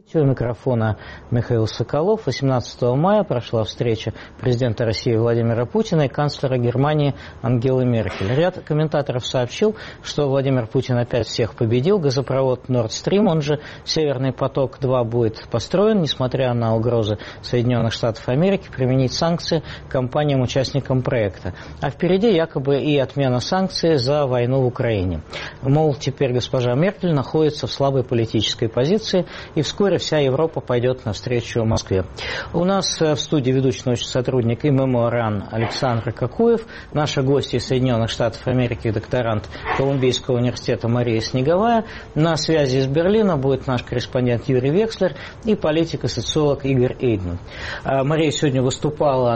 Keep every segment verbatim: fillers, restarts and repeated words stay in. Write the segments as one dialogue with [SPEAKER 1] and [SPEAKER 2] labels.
[SPEAKER 1] У микрофона Михаил Соколов. восемнадцатого мая прошла встреча президента России Владимира Путина и канцлера Германии Ангелы Меркель. Ряд комментаторов сообщил, что Владимир Путин опять всех победил. Газопровод Nord Stream, он же Северный поток-два, будет построен, несмотря на угрозы Соединенных Штатов Америки применить санкции компаниям-участникам проекта. А впереди якобы и отмена санкций за войну в Украине. Мол, теперь госпожа Меркель находится в слабой политической позиции, и вскоре вся Европа пойдет навстречу Москве. У нас в студии ведущий научный сотрудник эм эм о РАН Александр Кокуев, наши гости из Соединенных Штатов Америки, докторант Колумбийского университета Мария Снеговая. На связи из Берлина будет наш корреспондент Юрий Векслер и политик и социолог Игорь Эйдман. Мария сегодня выступала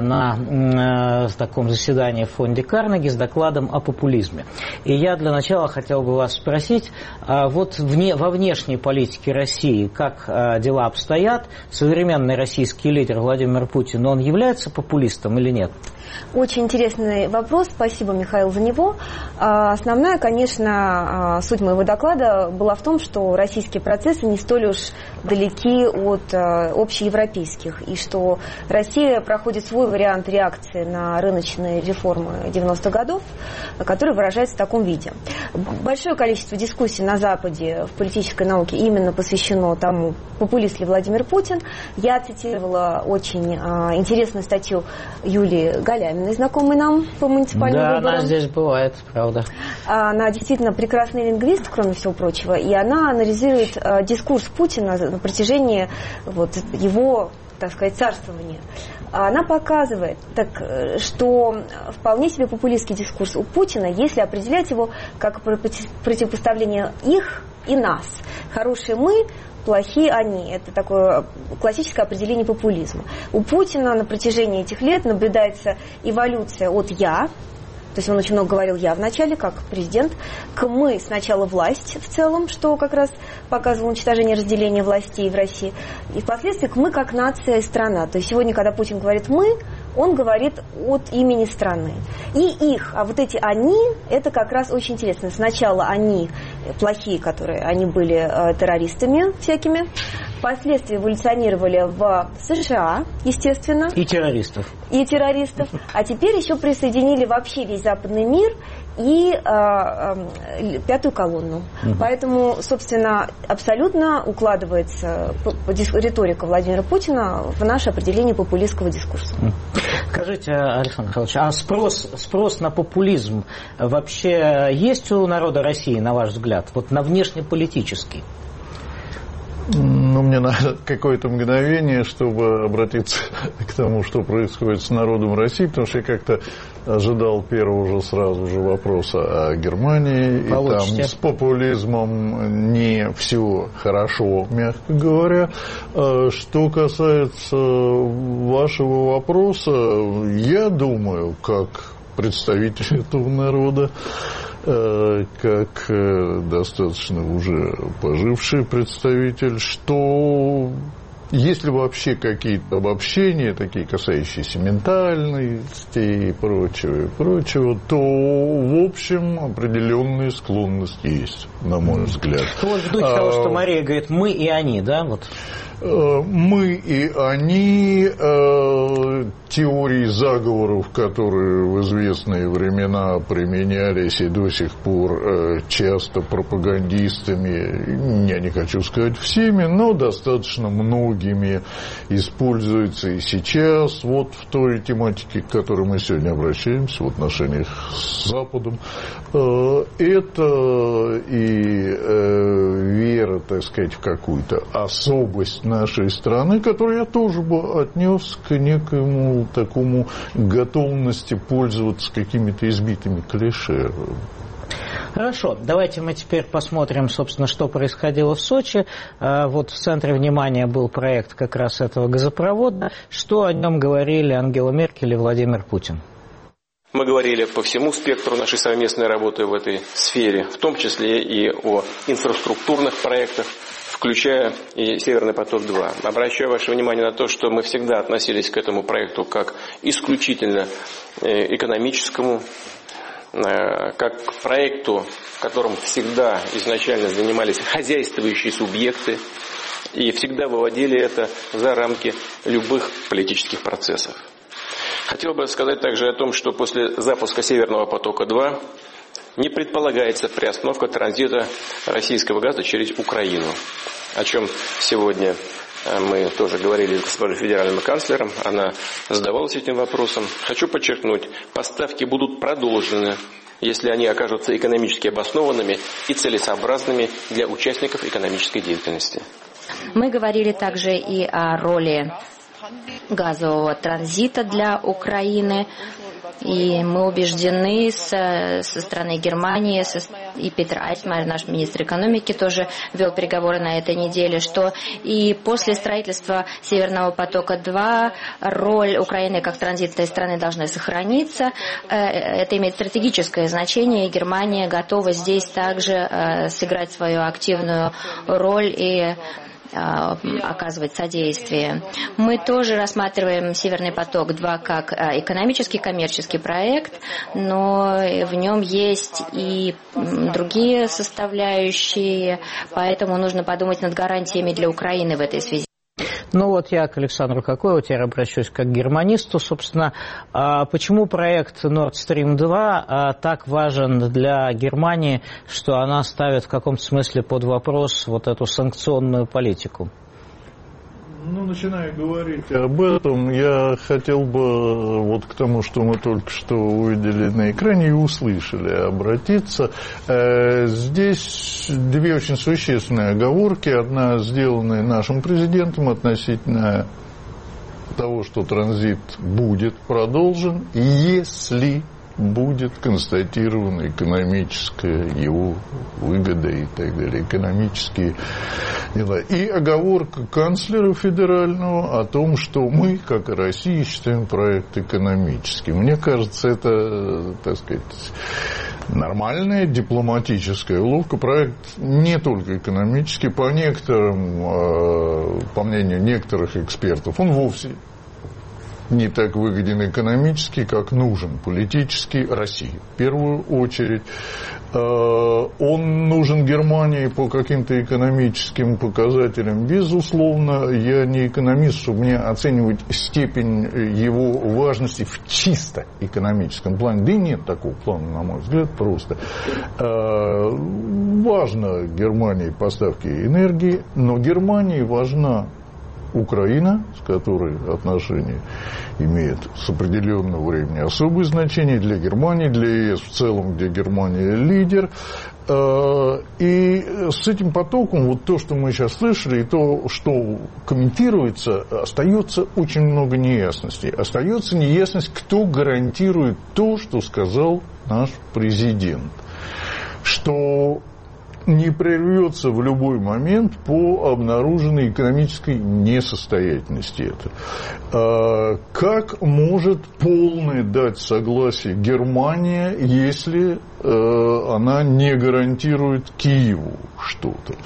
[SPEAKER 1] на таком заседании в фонде Карнеги с докладом о популизме. И я для начала хотел бы вас спросить, вот вне, во внешней политике России, как дела обстоят, современный российский лидер Владимир Путин, он является популистом или нет?
[SPEAKER 2] Очень интересный вопрос, спасибо, Михаил, за него. Основная, конечно, суть моего доклада была в том, что российские процессы не столь уж далеки от общеевропейских, и что Россия проходит свой вариант реакции на рыночные реформы девяностых годов, который выражается в таком виде. Большое количество дискуссий на Западе в политической науке именно посвящено тому, популист ли Владимир Путин. Я цитировала очень интересную статью Юлии Галяминой, знакомой нам по муниципальным
[SPEAKER 1] да,
[SPEAKER 2] выборам.
[SPEAKER 1] Да, она здесь бывает, правда.
[SPEAKER 2] Она действительно прекрасный лингвист, кроме всего прочего, и она анализирует э, дискурс Путина на протяжении вот, его, так сказать, царствования. Она показывает, так, что вполне себе популистский дискурс у Путина, если определять его как противопоставление их и нас. Хорошие мы, плохие они. Это такое классическое определение популизма. У Путина на протяжении этих лет наблюдается эволюция от «я», то есть он очень много говорил «я» в начале, как президент, к «мы» сначала власть в целом, что как раз показывало уничтожение разделения властей в России, и впоследствии к «мы» как нация и страна. То есть сегодня, когда Путин говорит «мы», он говорит от имени страны. И их, а вот эти «они», это как раз очень интересно. Сначала они плохие, которые, они были э, террористами всякими, впоследствии эволюционировали в США, естественно.
[SPEAKER 1] И террористов.
[SPEAKER 2] И террористов. А теперь еще присоединили вообще весь западный мир и э, э, пятую колонну. Угу. Поэтому, собственно, абсолютно укладывается риторика Владимира Путина в наше определение популистского дискурса.
[SPEAKER 1] Скажите, Александр Михайлович, а спрос, спрос на популизм вообще есть у народа России, на ваш взгляд, вот на внешнеполитический?
[SPEAKER 3] Ну, мне надо какое-то мгновение, чтобы обратиться к тому, что происходит с народом России, потому что я как-то ожидал первого же сразу же вопроса о Германии.
[SPEAKER 1] Получите.
[SPEAKER 3] И там с популизмом не все хорошо, мягко говоря. Что касается вашего вопроса, я думаю, как представитель этого народа, как достаточно уже поживший представитель, что если вообще какие-то обобщения, такие касающиеся ментальности и прочего, и прочего, то в общем определенная склонность есть, на мой взгляд.
[SPEAKER 1] Вот в духе того, что Мария говорит «мы» и «они», да? Вот.
[SPEAKER 3] Мы и они, э, теории заговоров, которые в известные времена применялись и до сих пор э, часто пропагандистами, я не хочу сказать всеми, но достаточно многими используются и сейчас, вот в той тематике, к которой мы сегодня обращаемся, в отношениях с Западом. Э, это и э, вера, так сказать, в какую-то особость нашей страны, которую я тоже бы отнес к некоему такому готовности пользоваться какими-то избитыми клише.
[SPEAKER 1] Хорошо, давайте мы теперь посмотрим, собственно, что происходило в Сочи. Вот в центре внимания был проект как раз этого газопровода. Что о нем говорили Ангела Меркель и Владимир Путин?
[SPEAKER 4] Мы говорили по всему спектру нашей совместной работы в этой сфере, в том числе и о инфраструктурных проектах, включая и «Северный поток-два». Обращаю ваше внимание на то, что мы всегда относились к этому проекту как исключительно экономическому, как к проекту, которым всегда изначально занимались хозяйствующие субъекты, и всегда выводили это за рамки любых политических процессов. Хотел бы сказать также о том, что после запуска Северного потока-два не предполагается приостановка транзита российского газа через Украину, о чем сегодня мы тоже говорили с госпожой федеральным канцлером, она задавалась этим вопросом. Хочу подчеркнуть, поставки будут продолжены, если они окажутся экономически обоснованными и целесообразными для участников экономической деятельности.
[SPEAKER 5] Мы говорили также и о роли газового транзита для Украины. И мы убеждены со, со стороны Германии, со, и Петр Альтмайер, наш министр экономики, тоже вел переговоры на этой неделе, что и после строительства Северного потока-два роль Украины как транзитной страны должна сохраниться. Это имеет стратегическое значение, и Германия готова здесь также сыграть свою активную роль и оказывать содействие. Мы тоже рассматриваем Северный поток-два как экономический, коммерческий проект, но в нем есть и другие составляющие, поэтому нужно подумать над гарантиями для Украины в этой связи.
[SPEAKER 1] Ну вот я к Александру Кокоеву теперь обращусь как к германисту. Собственно, почему проект Nord Stream два так важен для Германии, что она ставит в каком-то смысле под вопрос вот эту санкционную политику?
[SPEAKER 3] Ну, начиная говорить об этом, я хотел бы вот к тому, что мы только что увидели на экране и услышали, обратиться. Здесь две очень существенные оговорки. Одна, сделанная нашим президентом относительно того, что транзит будет продолжен, если будет констатирована экономическая его выгода и так далее, экономические дела. И оговорка канцлера федерального о том, что мы, как и Россия, считаем проект экономическим. Мне кажется, это, так сказать, нормальная дипломатическая уловка. Проект не только экономический, по некоторым, по мнению некоторых экспертов, он вовсе не так выгоден экономически, как нужен политически России. В первую очередь, он нужен Германии по каким-то экономическим показателям. Безусловно, я не экономист, чтобы мне оценивать степень его важности в чисто экономическом плане. Да и нет такого плана, на мой взгляд, просто. Важно Германии поставки энергии, но Германии важна Украина, с которой отношения имеют с определенного времени особое значение для Германии, для ЕС в целом, где Германия лидер. И с этим потоком, вот то, что мы сейчас слышали, и то, что комментируется, остается очень много неясностей. Остается неясность, кто гарантирует то, что сказал наш президент. Что не прервется в любой момент по обнаруженной экономической несостоятельности это. Как может полное дать согласие Германия, если она не гарантирует Киеву что-то?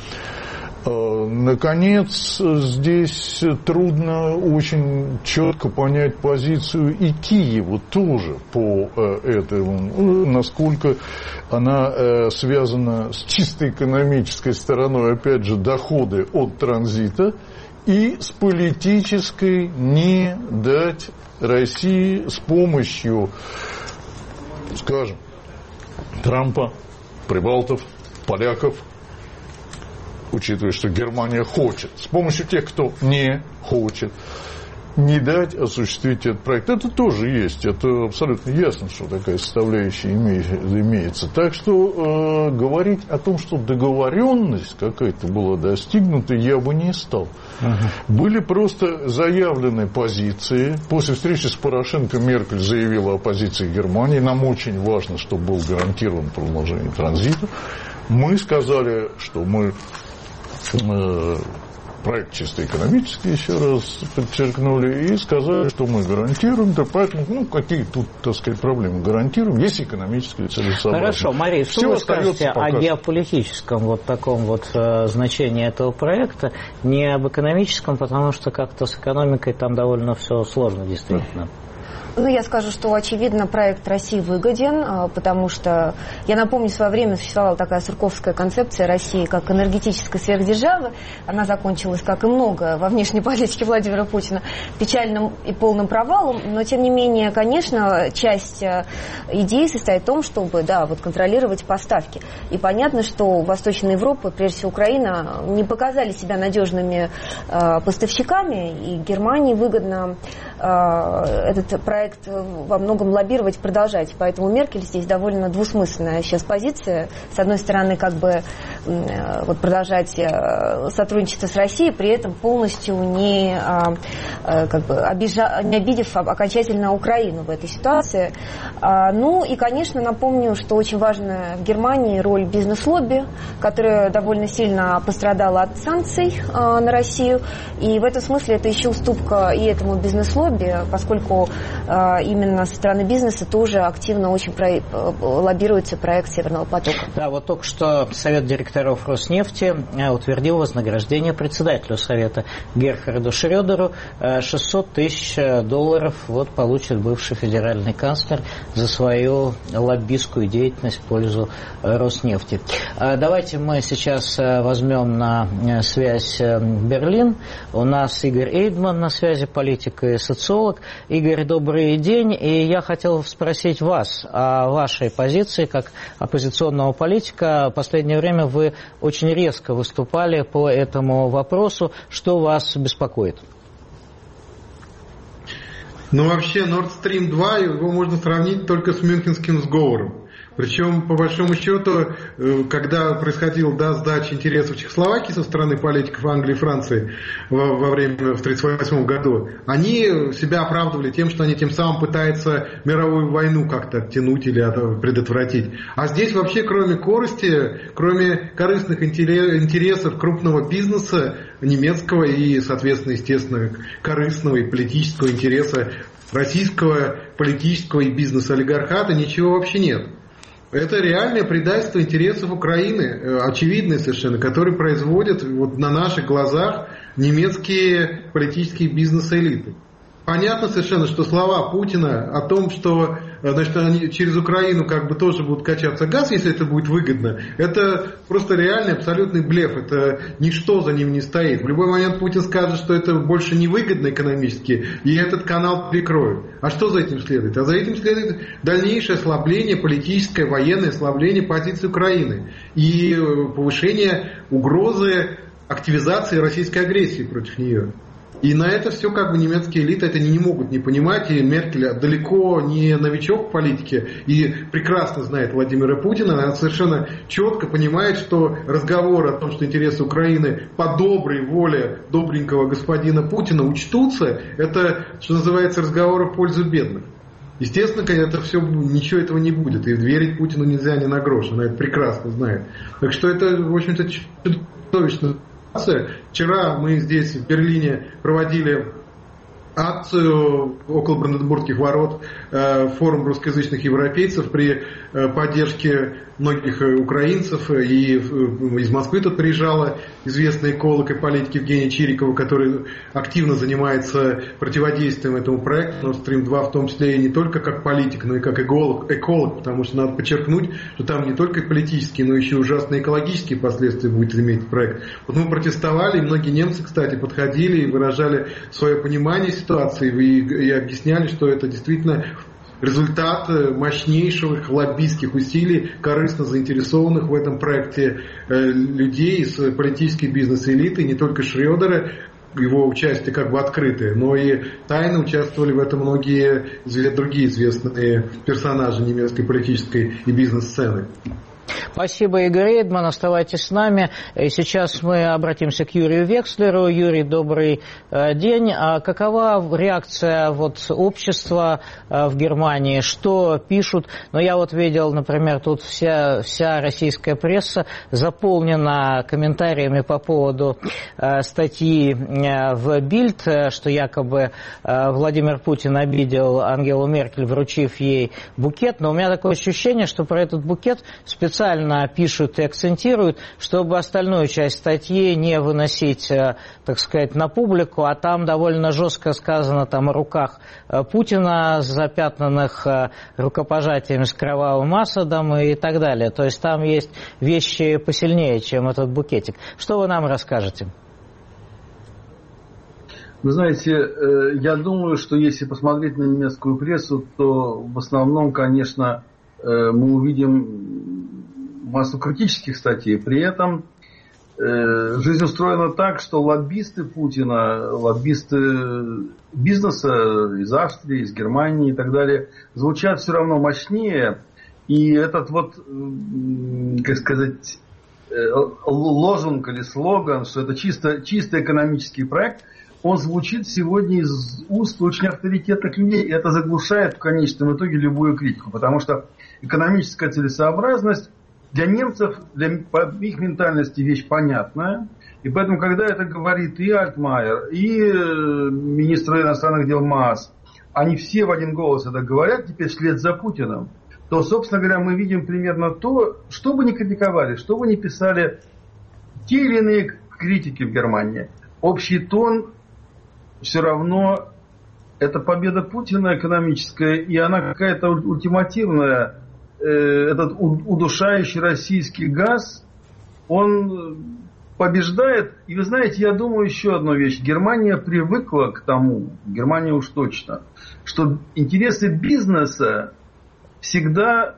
[SPEAKER 3] Наконец, здесь трудно очень четко понять позицию и Киева тоже по этому, насколько она связана с чисто экономической стороной, опять же, доходы от транзита, и с политической не дать России с помощью, скажем, Трампа, прибалтов, поляков, учитывая, что Германия хочет, с помощью тех, кто не хочет, не дать осуществить этот проект. Это тоже есть, это абсолютно ясно, что такая составляющая имеется. Так что э, говорить о том, что договоренность какая-то была достигнута, я бы не стал. Uh-huh. Были просто заявлены позиции. После встречи с Порошенко Меркель заявила о позиции Германии. Нам очень важно, чтобы был гарантирован продолжение транзита. Мы сказали, что мы... Э, проект чисто экономический, еще раз подчеркнули, и сказали, что мы гарантируем, да, поэтому, ну, какие тут, так сказать, проблемы гарантируем, есть экономические целесообразность.
[SPEAKER 1] Хорошо, Мария, что Все вы скажете о геополитическом вот таком вот э, значении этого проекта, не об экономическом, потому что как-то с экономикой там довольно все сложно, действительно.
[SPEAKER 2] Ну, я скажу, что, очевидно, проект России выгоден, потому что, я напомню, в свое время существовала такая сурковская концепция России как энергетической сверхдержавы. Она закончилась, как и много во внешней политике Владимира Путина, печальным и полным провалом. Но, тем не менее, конечно, часть идеи состоит в том, чтобы, да, вот контролировать поставки. И понятно, что Восточная Европа, прежде всего Украина, не показали себя надежными э, поставщиками, и Германии выгодно э, этот проект во многом лоббировать, продолжать. Поэтому Меркель здесь довольно двусмысленная сейчас позиция. С одной стороны, как бы э, вот продолжать э, сотрудничество с Россией, при этом полностью не, э, э, как бы обижа, не обидев окончательно Украину в этой ситуации. А, ну и, конечно, напомню, что очень важна в Германии роль бизнес-лобби, которая довольно сильно пострадала от санкций а, на Россию. И в этом смысле это еще уступка и этому бизнес-лобби, поскольку а, именно со стороны бизнеса тоже активно очень про... лоббируется проект Северного потока.
[SPEAKER 1] Да, вот только что Совет директоров Роснефти утвердил вознаграждение председателю Совета Герхарду Шрёдеру. шестьсот тысяч долларов вот получит бывший федеральный канцлер за свою лоббистскую деятельность в пользу Роснефти. Давайте мы сейчас возьмем на связь Берлин. У нас Игорь Эйдман на связи, политик и социолог. Игорь, добрый день. И я хотел спросить вас о вашей позиции как оппозиционного политика. В последнее время вы очень резко выступали по этому вопросу. Что вас беспокоит?
[SPEAKER 6] Ну, вообще, Nord Stream два, его можно сравнить только с Мюнхенским сговором. Причем, по большому счету, когда происходила, да, сдача интересов Чехословакии со стороны политиков Англии и Франции во, во время, в тридцать восьмом году, они себя оправдывали тем, что они тем самым пытаются мировую войну как-то оттянуть или предотвратить. А здесь вообще, кроме корысти, кроме корыстных интересов крупного бизнеса, немецкого и, соответственно, естественно, корыстного и политического интереса российского политического и бизнес-олигархата, ничего вообще нет. Это реальное предательство интересов Украины, очевидное совершенно, которое производят вот на наших глазах немецкие политические бизнес-элиты. Понятно совершенно, что слова Путина о том, что, значит, они через Украину как бы тоже будут качаться газ, если это будет выгодно, это просто реальный абсолютный блеф, это ничто за ним не стоит. В любой момент Путин скажет, что это больше не выгодно экономически, и этот канал прикроют. А что за этим следует? А за этим следует дальнейшее ослабление, политическое, военное ослабление позиции Украины и повышение угрозы активизации российской агрессии против нее. И на это все как бы немецкие элиты это не, не могут не понимать, и Меркель далеко не новичок в политике и прекрасно знает Владимира Путина, она совершенно четко понимает, что разговоры о том, что интересы Украины по доброй воле добренького господина Путина учтутся, это, что называется, разговоры в пользу бедных. Естественно, это все, ничего этого не будет, и верить Путину нельзя ни на грош, она это прекрасно знает. Так что это, в общем-то, чудовищно. Вчера мы здесь в Берлине проводили акцию около Бранденбургских ворот, форум русскоязычных европейцев при поддержке многих украинцев. И из Москвы тут приезжала известный эколог и политик Евгения Чирикова, который активно занимается противодействием этому проекту Nord Stream два, в том числе и не только как политик, но и как эколог, эколог, потому что надо подчеркнуть, что там не только политические, но еще ужасные экологические последствия будет иметь проект. Вот мы протестовали, и многие немцы, кстати, подходили и выражали свое понимание ситуации и, и объясняли, что это действительно результат мощнейших лоббистских усилий, корыстно заинтересованных в этом проекте людей из политической бизнес-элиты, не только Шрёдера, его участие как бы открытое, но и тайно участвовали в этом многие другие известные персонажи немецкой политической и бизнес-сцены.
[SPEAKER 1] Спасибо, Игорь Эйдман. Оставайтесь с нами. И сейчас мы обратимся к Юрию Векслеру. Юрий, добрый день. А какова реакция вот общества в Германии? Что пишут? Ну, я вот видел, например, тут вся, вся российская пресса заполнена комментариями по поводу э, статьи в Бильд, что якобы э, Владимир Путин обидел Ангелу Меркель, вручив ей букет. Но у меня такое ощущение, что про этот букет специально специально пишут и акцентируют, чтобы остальную часть статьи не выносить, так сказать, на публику, а там довольно жестко сказано там, о руках Путина, запятнанных рукопожатиями с кровавым Асадом и так далее. То есть там есть вещи посильнее, чем этот букетик. Что вы нам расскажете?
[SPEAKER 7] Вы знаете, я думаю, что если посмотреть на немецкую прессу, то в основном, конечно, мы увидим массу критических статей. При этом жизнь устроена так, что лоббисты Путина, лоббисты бизнеса из Австрии, из Германии и так далее, звучат все равно мощнее. И этот вот, как сказать, лозунг или слоган, что это чисто, чисто экономический проект, он звучит сегодня из уст очень авторитетных людей. И это заглушает в конечном итоге любую критику. Потому что экономическая целесообразность для немцев, для их ментальности вещь понятная. И поэтому, когда это говорит и Альтмайер, и министр иностранных дел Маас, они все в один голос это говорят, теперь вслед за Путиным, то, собственно говоря, мы видим примерно то, что бы ни критиковали, что бы ни писали те или иные критики в Германии. Общий тон все равно это победа Путина экономическая, и она какая-то ультимативная. Этот удушающий российский газ, он побеждает. И вы знаете, я думаю еще одну вещь. Германия привыкла к тому, Германия уж точно, что интересы бизнеса всегда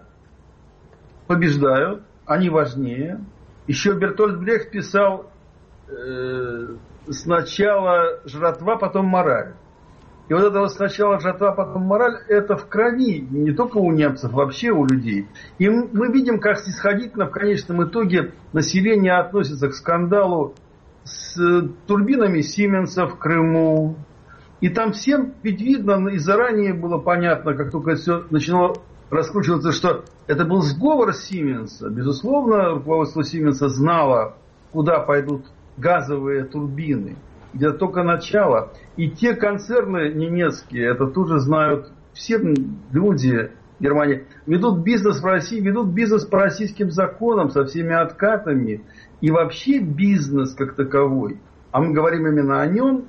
[SPEAKER 7] побеждают, они важнее. Еще Бертольд Брехт писал э, сначала жратва, потом мораль. И вот это вот сначала жратва, потом мораль, это в крови, не только у немцев, вообще у людей. И мы видим, как снисходительно в конечном итоге население относится к скандалу с турбинами Сименса в Крыму. И там всем ведь видно, и заранее было понятно, как только это все начало раскручиваться, что это был сговор Сименса. Безусловно, руководство Сименса знало, куда пойдут газовые турбины. Это только начало. И те концерны немецкие, это тоже знают все люди Германии, ведут бизнес в России, ведут бизнес по российским законам со всеми откатами. И вообще бизнес как таковой, а мы говорим именно о нем,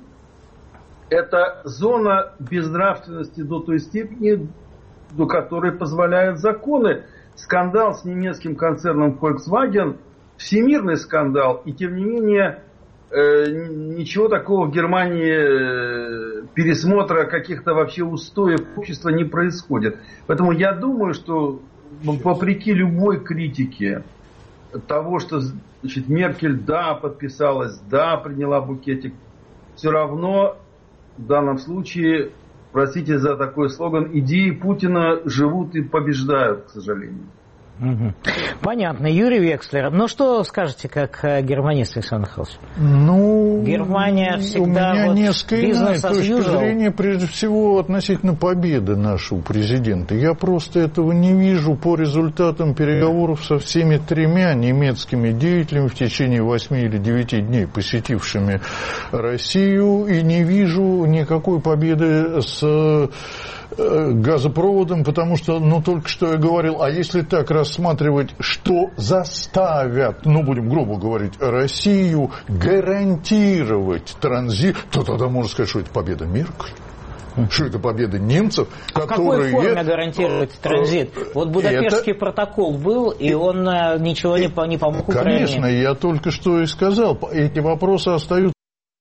[SPEAKER 7] это зона безнравственности до той степени, до которой позволяют законы. Скандал с немецким концерном Volkswagen, всемирный скандал, и тем не менее ничего такого в Германии, пересмотра каких-то вообще устоев общества не происходит. Поэтому я думаю, что вопреки любой критике того, что, значит, Меркель, да, подписалась, да, приняла букетик, все равно в данном случае, простите за такой слоган, идеи Путина живут и побеждают, к сожалению.
[SPEAKER 1] Угу. Понятно. Юрий Векслер, ну что скажете, как германист, Александр Михайлович?
[SPEAKER 3] Ну,
[SPEAKER 1] Германия всегда
[SPEAKER 3] у меня
[SPEAKER 1] вот
[SPEAKER 3] несколько иная точка зрения, прежде всего, относительно победы нашего президента. Я просто этого не вижу по результатам переговоров со всеми тремя немецкими деятелями в течение восьми или девяти дней, посетившими Россию, и не вижу никакой победы с газопроводом, потому что, ну, только что я говорил, а если так рассматривать, что заставят, ну, будем грубо говорить, Россию гарантировать транзит, то тогда можно сказать, что это победа Меркель. Что это победа немцев,
[SPEAKER 1] а
[SPEAKER 3] которые...
[SPEAKER 1] в какой форме гарантировать транзит? Вот Будапештский
[SPEAKER 3] это...
[SPEAKER 1] протокол был, и он ничего не, не помог Украине.
[SPEAKER 3] Конечно, я только что и сказал, эти вопросы остаются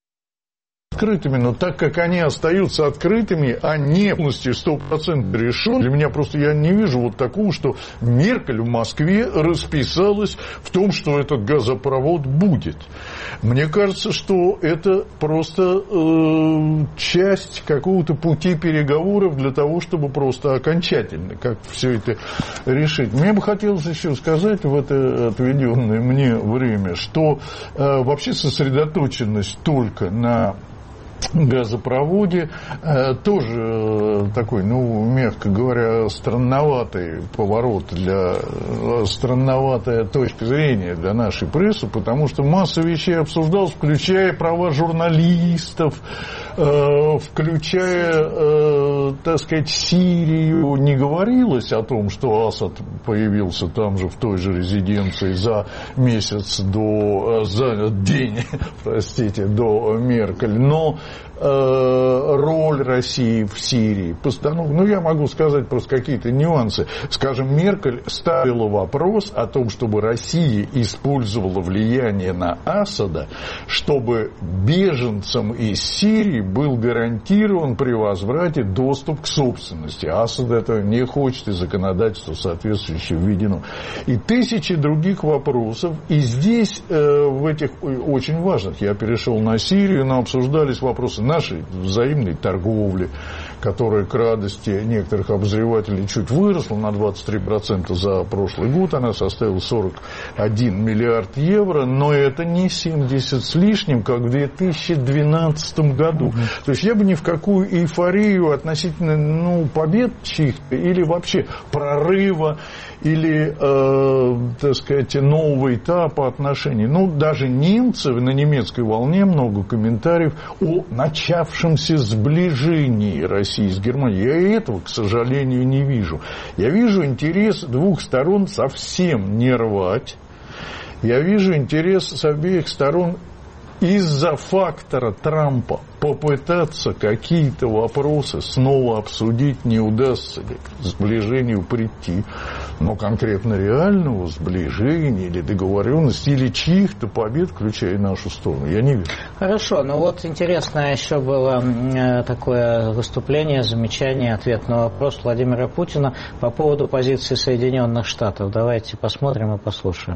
[SPEAKER 3] открытыми, но так как они остаются открытыми, а не полностью сто процентов решены, для меня просто я не вижу вот такого, что Меркель в Москве расписалась в том, что этот газопровод будет. Мне кажется, что это просто э, часть какого-то пути переговоров для того, чтобы просто окончательно как все это решить. Мне бы хотелось еще сказать в это отведенное мне время, что э, вообще сосредоточенность только на газопроводе, тоже такой, ну, мягко говоря, странноватый поворот, для, странноватая точка зрения для нашей прессы, потому что масса вещей обсуждалась, включая права журналистов, включая, так сказать, Сирию. Не говорилось о том, что Асад появился там же, в той же резиденции, за месяц до, за день, простите, до Меркель, но роль России в Сирии, постановка, ну, я могу сказать просто какие-то нюансы. Скажем, Меркель ставила вопрос о том, чтобы Россия использовала влияние на Асада, чтобы беженцам из Сирии был гарантирован при возврате доступ к собственности. Асад этого не хочет, и законодательство соответствующее введено. И тысячи других вопросов. И здесь, э, в этих очень важных, я перешел на Сирию, но обсуждались вопросы нашей взаимной торговли, которая к радости некоторых обозревателей чуть выросла на двадцать три процента за прошлый год. Она составила сорок один миллиард евро, но это не семьдесят с лишним, как в две тысячи двенадцатом году. Mm-hmm. То есть я бы ни в какую эйфорию относительно, ну, побед чьих-то или вообще прорыва, или, э, так сказать, нового этапа отношений. Ну, даже немцы, на немецкой волне много комментариев о начавшемся сближении России с Германией. Я этого, к сожалению, не вижу. Я вижу интерес двух сторон совсем не рвать. Я вижу интерес с обеих сторон из-за фактора Трампа попытаться какие-то вопросы снова обсудить, не удастся ли к сближению прийти. Но конкретно реального сближения или договоренности, или чьих-то побед, включая нашу сторону, я не вижу.
[SPEAKER 1] Хорошо, но вот интересно еще было такое выступление, замечание, ответ на вопрос Владимира Путина по поводу позиции Соединенных Штатов. Давайте посмотрим и послушаем.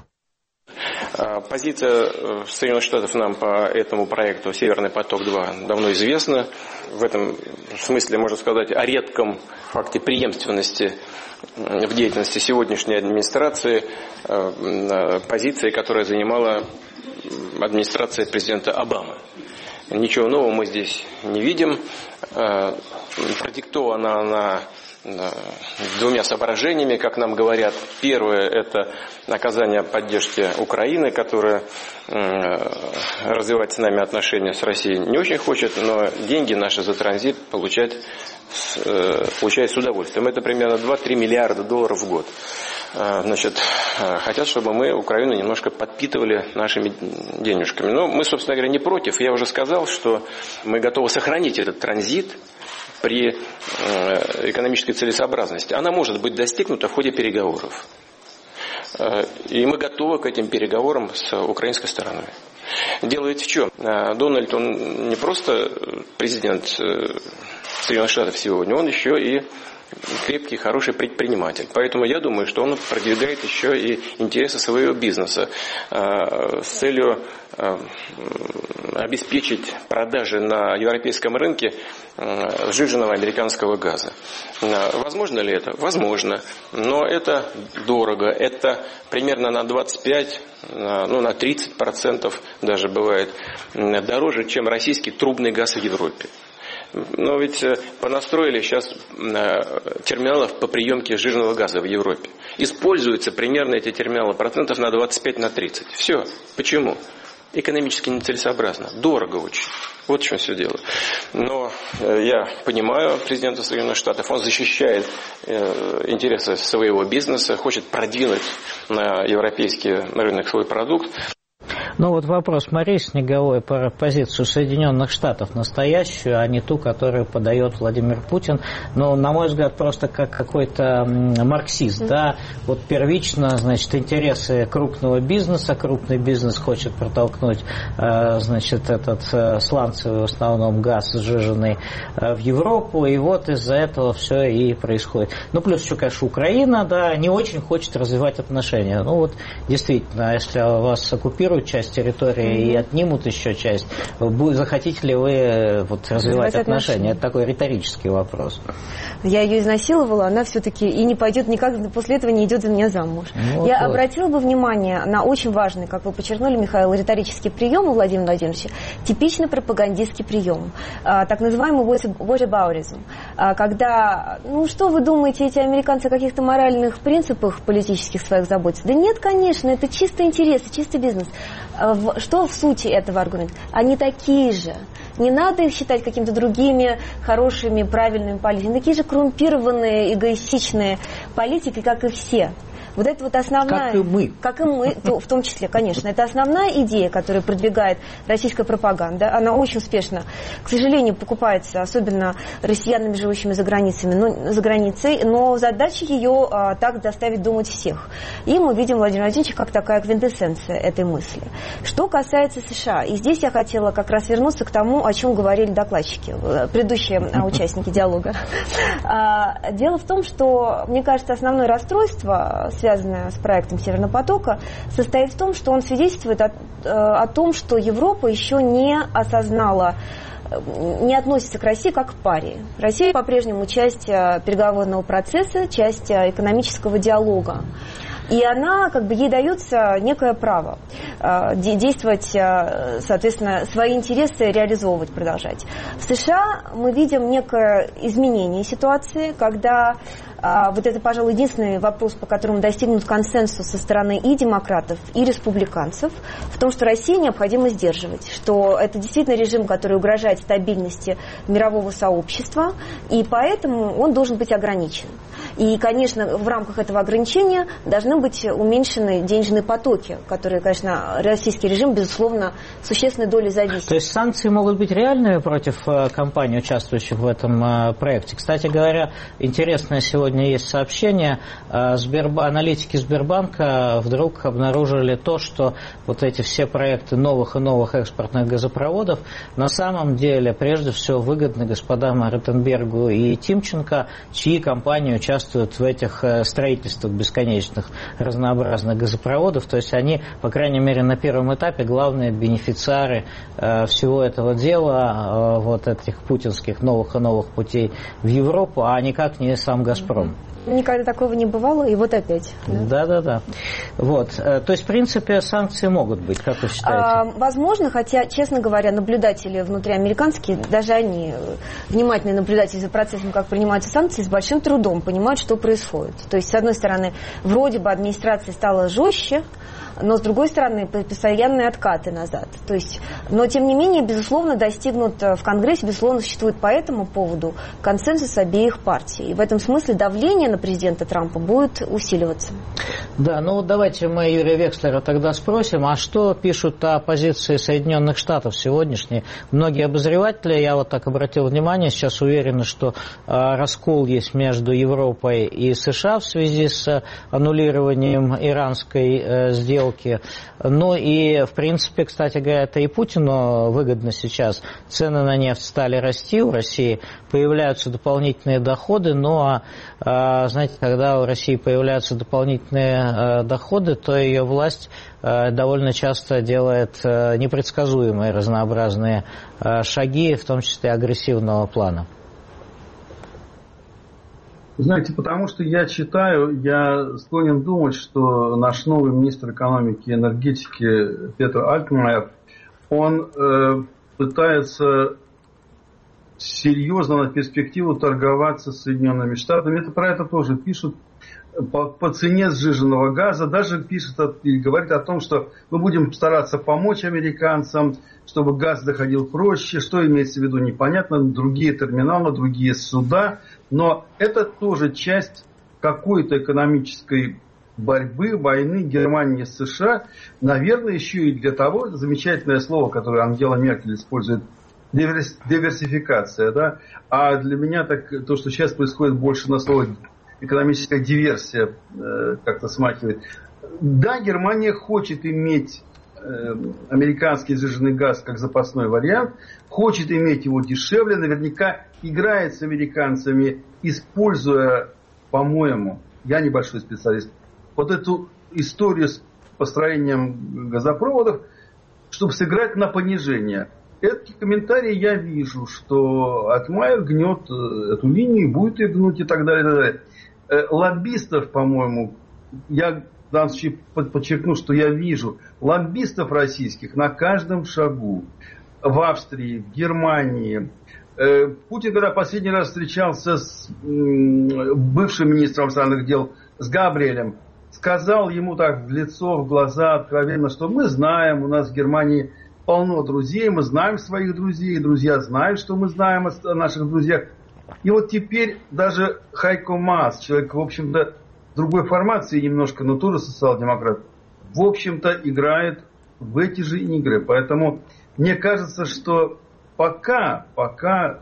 [SPEAKER 4] Позиция Соединенных Штатов нам по этому проекту «Северный поток-два» давно известна. В этом смысле можно сказать о редком факте преемственности в деятельности сегодняшней администрации позиции, которая занимала администрация президента Обамы. Ничего нового мы здесь не видим. Продиктована она двумя соображениями, как нам говорят. Первое – это оказание поддержки Украины, которая развивать с нами отношения с Россией не очень хочет, но деньги наши за транзит получать, получает с удовольствием. Это примерно два-три миллиарда долларов в год. Значит, хотят, чтобы мы Украину немножко подпитывали нашими денежками. Но мы, собственно говоря, не против. Я уже сказал, что мы готовы сохранить этот транзит при экономической целесообразности. Она может быть достигнута в ходе переговоров. И мы готовы к этим переговорам с украинской стороной. Дело ведь в чем? Дональд, он не просто президент Соединенных Штатов сегодня, он еще и крепкий, хороший предприниматель. Поэтому я думаю, что он продвигает еще и интересы своего бизнеса с целью обеспечить продажи на европейском рынке сжиженного американского газа. Возможно ли это? Возможно. Но это дорого. Это примерно на двадцать пять, ну, на тридцать процентов даже бывает дороже, чем российский трубный газ в Европе. Но ведь понастроили сейчас терминалов по приемке сжиженного газа в Европе. Используются примерно эти терминалы процентов на двадцать пять - на тридцать. Все. Почему? Экономически нецелесообразно. Дорого очень. Вот в чем все дело. Но я понимаю президента Соединенных Штатов. Он защищает интересы своего бизнеса, хочет продвинуть на европейский рынок свой продукт.
[SPEAKER 1] Ну вот вопрос Марии Снеговой про позицию Соединенных Штатов настоящую, а не ту, которую подает Владимир Путин. Но, на мой взгляд, просто как какой-то марксист, да, вот первично, значит, интересы крупного бизнеса, крупный бизнес хочет протолкнуть, значит, этот сланцевый в основном газ сжиженный в Европу, и вот из-за этого все и происходит. Ну, плюс еще, конечно, Украина, да, не очень хочет развивать отношения. Ну, вот, действительно, если вас оккупируют часть часть территории mm-hmm. и отнимут еще часть. Захотите ли вы вот, развивать отношения? отношения? Это такой риторический вопрос.
[SPEAKER 2] Я ее изнасиловала, она все-таки и не пойдет никак, после этого не идет за меня замуж. Ну, Я вот. обратила бы внимание на очень важный, как вы подчеркнули, Михаил, риторический прием у Владимира Владимировича, типичный пропагандистский прием, так называемый whataboutism, когда, ну что вы думаете, эти американцы о каких-то моральных принципах политических своих заботятся? Да нет, конечно, это чисто интерес, чисто бизнес. Что в сути этого аргумента? Они такие же. Не надо их считать какими-то другими хорошими, правильными политиками. Такие же коррумпированные, эгоистичные политики, как и все. Вот это вот основная...
[SPEAKER 1] Как и мы.
[SPEAKER 2] Как и мы, в том числе, конечно. Это основная идея, которую продвигает российская пропаганда. Она очень успешно, к сожалению, покупается, особенно россиянами, живущими за границами, но, за границей, но задача ее а, так заставить думать всех. И мы видим Владимира Владимировича как такая квинтэссенция этой мысли. Что касается США, и здесь я хотела как раз вернуться к тому, о чем говорили докладчики, предыдущие а, участники диалога. А, дело в том, что, мне кажется, основное расстройство, связанная с проектом Северного потока, состоит в том, что он свидетельствует о, о том, что Европа еще не осознала, не относится к России как к паре. Россия по-прежнему часть переговорного процесса, часть экономического диалога. И она, как бы, ей дается некое право э, действовать, э, соответственно, свои интересы реализовывать, продолжать. В США мы видим некое изменение ситуации, когда э, вот это, пожалуй, единственный вопрос, по которому достигнут консенсус со стороны и демократов, и республиканцев, в том, что России необходимо сдерживать, что это действительно режим, который угрожает стабильности мирового сообщества, и поэтому он должен быть ограничен. И, конечно, в рамках этого ограничения должны быть уменьшены денежные потоки, которые, конечно, российский режим, безусловно, существенной долей зависит.
[SPEAKER 1] То есть санкции могут быть реальными против компаний, участвующих в этом проекте? Кстати говоря, интересное сегодня есть сообщение. Сберб... Аналитики Сбербанка вдруг обнаружили то, что вот эти все проекты новых и новых экспортных газопроводов на самом деле прежде всего выгодны господам Ротенбергу и Тимченко, чьи компании участвуют в этих строительствах бесконечных разнообразных газопроводов. То есть они, по крайней мере, на первом этапе главные бенефициары э, всего этого дела, э, вот этих путинских новых и новых путей в Европу, а никак не сам «Газпром».
[SPEAKER 2] Никогда такого не бывало, и вот опять.
[SPEAKER 1] Да-да-да. Вот. То есть, в принципе, санкции могут быть, как вы считаете?
[SPEAKER 2] А, возможно, хотя, честно говоря, наблюдатели внутриамериканские, даже они, внимательные наблюдатели за процессом, как принимаются санкции, с большим трудом понимают, что происходит. То есть, с одной стороны, вроде бы администрация стала жестче, но, с другой стороны, постоянные откаты назад. То есть, но, тем не менее, безусловно, достигнут в Конгрессе, безусловно, существует по этому поводу консенсус обеих партий. И в этом смысле давление на президента Трампа будет усиливаться.
[SPEAKER 1] Да, ну давайте мы Юрия Векслера тогда спросим, а что пишут о позиции Соединенных Штатов сегодняшней? Многие обозреватели, я вот так обратил внимание, сейчас уверены, что э, раскол есть между Европой и США в связи с аннулированием иранской э, сделки. Ну и, в принципе, кстати говоря, это и Путину выгодно сейчас. Цены на нефть стали расти, у России появляются дополнительные доходы, но, знаете, когда у России появляются дополнительные доходы, то ее власть довольно часто делает непредсказуемые разнообразные шаги, в том числе агрессивного плана.
[SPEAKER 7] Знаете, потому что я читаю, я склонен думать, что наш новый министр экономики и энергетики Петр Альтмайер, он э, пытается серьезно на перспективу торговаться с Соединенными Штатами. Это про это тоже пишут. По, по цене сжиженного газа даже пишет и говорит о том, что мы будем стараться помочь американцам, чтобы газ доходил проще. Что имеется в виду, непонятно. Другие терминалы, другие суда. Но это тоже часть какой-то экономической борьбы, войны Германии с США. Наверное, еще и для того, замечательное слово, которое Ангела Меркель использует, диверсификация. Да? А для меня так, то, что сейчас происходит, больше на слово экономическая диверсия э, как-то смахивает. Да, Германия хочет иметь э, американский сжиженный газ как запасной вариант, хочет иметь его дешевле, наверняка играет с американцами, используя, по-моему, я небольшой специалист, вот эту историю с построением газопроводов чтобы сыграть на понижение. Эти комментарии я вижу, что Альтмайер гнет эту линию, будет ее гнуть и так далее, и так далее. Лоббистов, по-моему, я в данном случае подчеркну, что я вижу лоббистов российских на каждом шагу. В Австрии, в Германии. Путин, когда последний раз встречался с бывшим министром иностранных дел, с Габриэлем, сказал ему так в лицо, в глаза откровенно, что мы знаем, у нас в Германии полно друзей, мы знаем своих друзей, друзья знают, что мы знаем о наших друзьях. И вот теперь даже Хайко Маас, человек, в общем-то, другой формации немножко, но тоже социал-демократ, в общем-то, играет в эти же игры. Поэтому мне кажется, что пока, пока,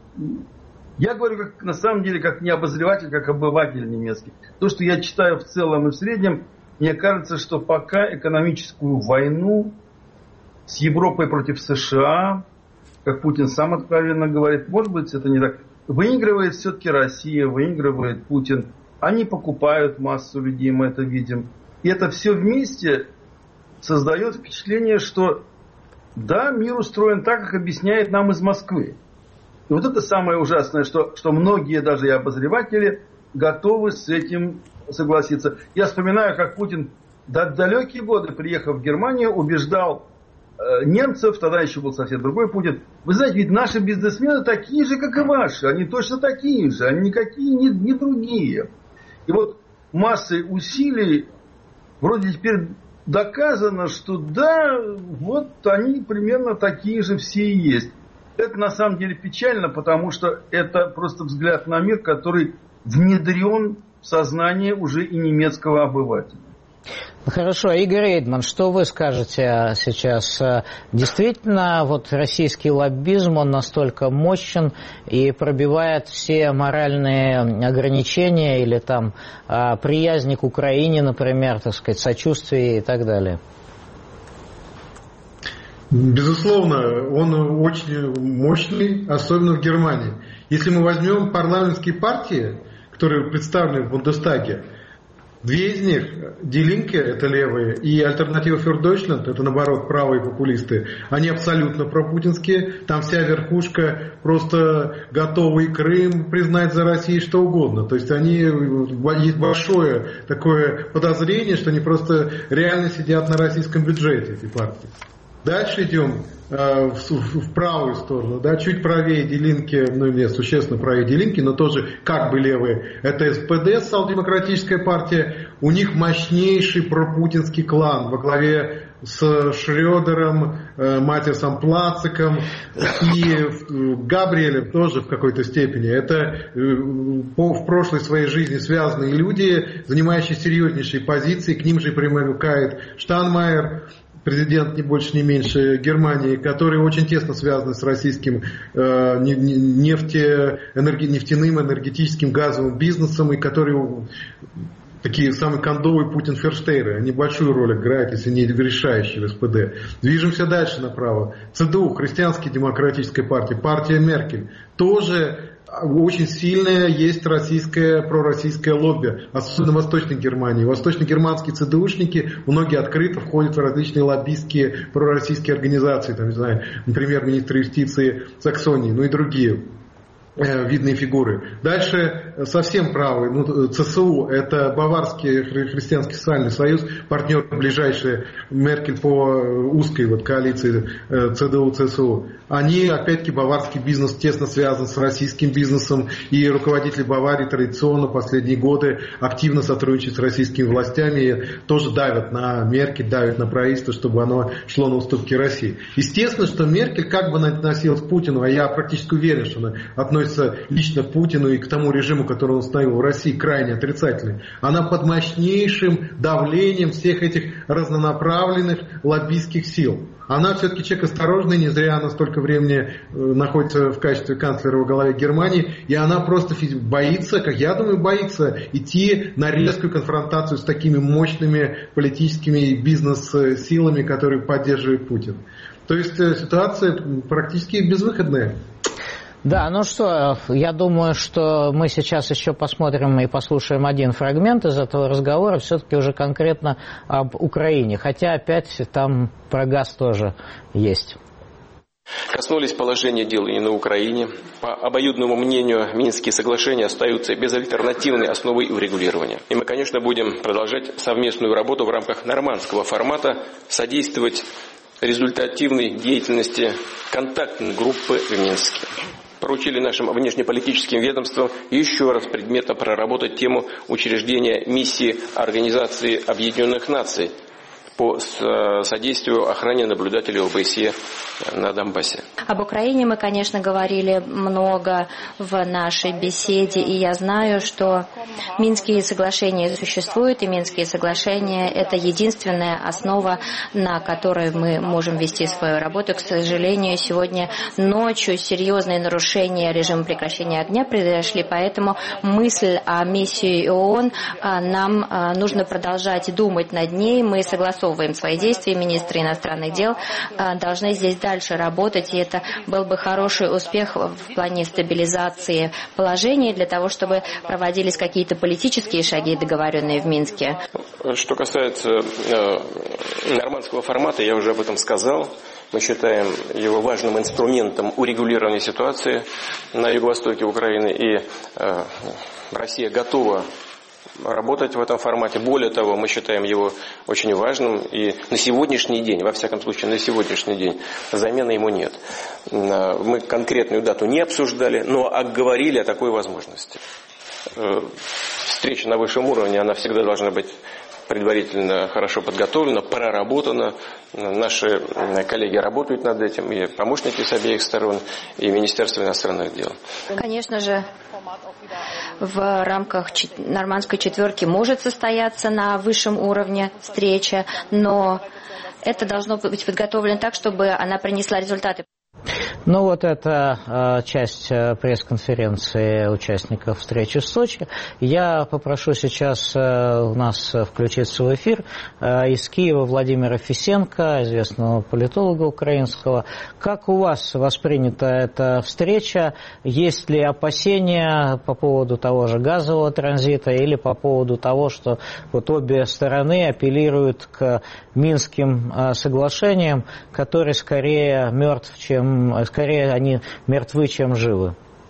[SPEAKER 7] я говорю как, на самом деле как не обозреватель, как обыватель немецкий. То, что я читаю в целом и в среднем, мне кажется, что пока экономическую войну с Европой против США, как Путин сам откровенно говорит, может быть, это не так, выигрывает все-таки Россия, выигрывает Путин. Они покупают массу людей, мы это видим. И это все вместе создает впечатление, что да, мир устроен так, как объясняет нам из Москвы. И вот это самое ужасное, что, что многие даже и обозреватели готовы с этим согласиться. Я вспоминаю, как Путин до далекие годы, приехав в Германию, убеждал э, немцев, тогда еще был совсем другой Путин, вы знаете, ведь наши бизнесмены такие же, как и ваши, они точно такие же, они никакие не, не другие. И вот массой усилий вроде теперь доказано, что да, вот они примерно такие же все и есть. Это на самом деле печально, потому что это просто взгляд на мир, который внедрен в сознание уже и немецкого обывателя.
[SPEAKER 1] Хорошо, Игорь Эйдман, что вы скажете сейчас? Действительно, вот российский лоббизм, он настолько мощен и пробивает все моральные ограничения или там приязнь к Украине, например, так сказать, сочувствие и так далее?
[SPEAKER 6] Безусловно, он очень мощный, особенно в Германии. Если мы возьмем парламентские партии, которые представлены в Бундестаге, две из них, Die Linke, это левые, и Альтернатива für Deutschland, это наоборот правые популисты, они абсолютно пропутинские, там вся верхушка просто готова и Крым признать за Россией, что угодно. То есть они, есть большое такое подозрение, что они просто реально сидят на российском бюджете, эти партии. Дальше идем э, в, в правую сторону, да, чуть правее Die Linke, ну нет, существенно правее Die Linke, но тоже как бы левые. Это эс пэ дэ, социал-демократическая партия, у них мощнейший пропутинский клан во главе с Шрёдером, э, Матиасом Плациком и э, Габриэлем тоже в какой-то степени. Это э, по, в прошлой своей жизни связанные люди, занимающие серьезнейшие позиции, к ним же примыкает Штайнмайер, президент, не больше, не меньше Германии, который очень тесно связан с российским э, нефте, энерги, нефтяным, энергетическим, газовым бизнесом, и который такие самые кондовые Путин-ферштейры. Они большую роль играют, если не решающие в эс пэ дэ. Движемся дальше направо. цэ дэ у, Христианская демократическая партия, партия Меркель, тоже очень сильное есть российское, пророссийское лобби, особенно в Восточной Германии. Восточно-германские цэ дэ ушники, многие открыто входят в различные лоббистские пророссийские организации, там, не знаю, например, министр юстиции Саксонии, ну и другие видные фигуры. Дальше совсем правый, ну, цэ эс у, это Баварский христианский социальный союз, партнер ближайший Меркель по узкой вот коалиции цэ дэ у цэ эс у. Они, опять-таки, баварский бизнес тесно связан с российским бизнесом, и руководители Баварии традиционно последние годы активно сотрудничают с российскими властями и тоже давят на Меркель, давят на правительство, чтобы оно шло на уступки России. Естественно, что Меркель, как бы она относилась к Путину, а я практически уверен, что она относится лично к Путину и к тому режиму, который он установил в России, крайне отрицательной, она под мощнейшим давлением всех этих разнонаправленных лоббистских сил. Она все-таки человек осторожный, не зря она столько времени находится в качестве канцлера во главе Германии, и она просто боится, как я думаю, боится идти на резкую конфронтацию с такими мощными политическими и бизнес-силами, которые поддерживает Путин. То есть ситуация практически безвыходная.
[SPEAKER 1] Да, ну что, я думаю, что мы сейчас еще посмотрим и послушаем один фрагмент из этого разговора, все-таки уже конкретно об Украине, хотя опять там про газ тоже есть.
[SPEAKER 4] Коснулись положения дел и на Украине. По обоюдному мнению, Минские соглашения остаются безальтернативной основой урегулирования. И мы, конечно, будем продолжать совместную работу в рамках нормандского формата, содействовать результативной деятельности контактной группы в Минске. Поручили нашим внешнеполитическим ведомствам еще раз предметно проработать тему учреждения миссии Организации Объединенных Наций по содействию охране наблюдателей ОБСЕ на Донбассе.
[SPEAKER 5] Об Украине мы, конечно, говорили много в нашей беседе, и я знаю, что Минские соглашения существуют, и Минские соглашения – это единственная основа, на которой мы можем вести свою работу. К сожалению, сегодня ночью серьезные нарушения режима прекращения огня произошли, поэтому мысль о миссии ООН, нам нужно продолжать думать над ней. Мы согласовываем свои действия, министры иностранных дел должны здесь дальше работать, и это был бы хороший успех в плане стабилизации положения для того, чтобы проводились какие-то политические шаги, договоренные в Минске.
[SPEAKER 4] Что касается э, нормандского формата, я уже об этом сказал. Мы считаем его важным инструментом урегулирования ситуации на юго-востоке Украины, и э, Россия готова работать в этом формате. Более того, мы считаем его очень важным, и на сегодняшний день, во всяком случае на сегодняшний день, замены ему нет. Мы конкретную дату не обсуждали, но говорили о такой возможности. Встреча на высшем уровне, она всегда должна быть предварительно хорошо подготовлена, проработана. Наши коллеги работают над этим, и помощники с обеих сторон, и Министерство иностранных дел.
[SPEAKER 5] Конечно же, в рамках нормандской четверки может состояться на высшем уровне встреча, но это должно быть подготовлено так, чтобы она принесла результаты.
[SPEAKER 1] Ну вот это э, часть э, пресс-конференции участников встречи в Сочи. Я попрошу сейчас э, у нас включиться в эфир э, из Киева Владимира Фисенко, известного политолога украинского. Как у вас воспринята эта встреча? Есть ли опасения по поводу того же газового транзита или по поводу того, что вот обе стороны апеллируют к Минским э, соглашениям, которые скорее мертв, чем скорее они мертвы, чем живы?